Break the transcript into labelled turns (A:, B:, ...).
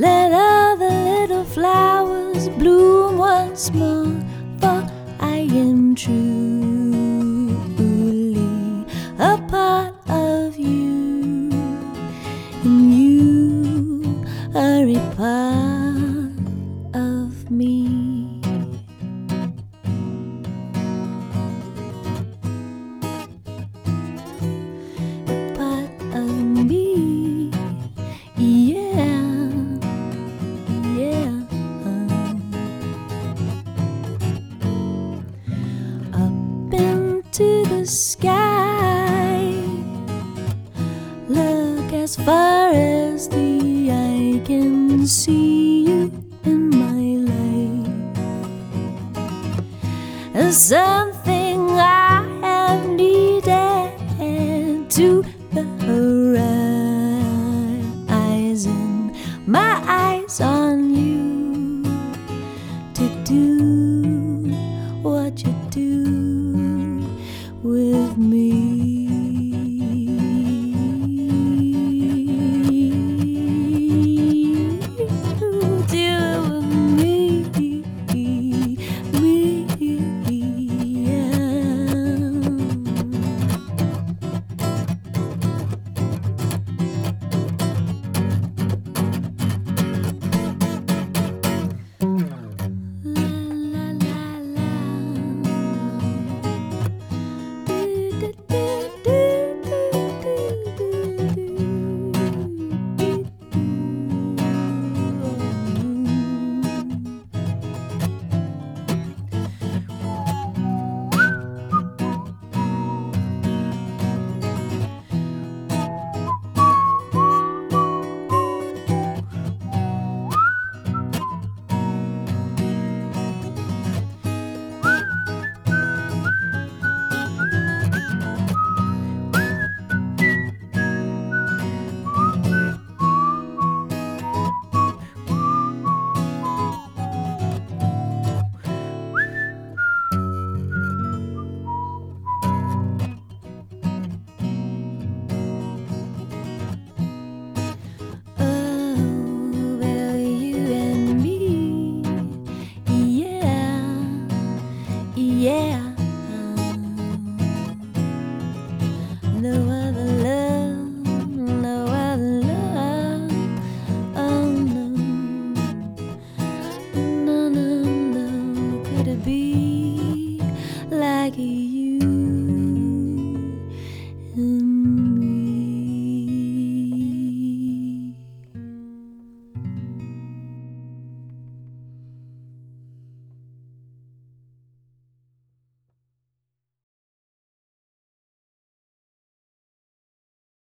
A: Let all the little flowers bloom once more, for I am truly a part of you, and you are a part of me. To the sky, look as far as the eye can see, you in my life. There's something I have needed to the horizon, my eyes on you, to do what you do with me. Deal with me, yeah. No other love, no other love. Oh no, no, no, no. Could it be like you?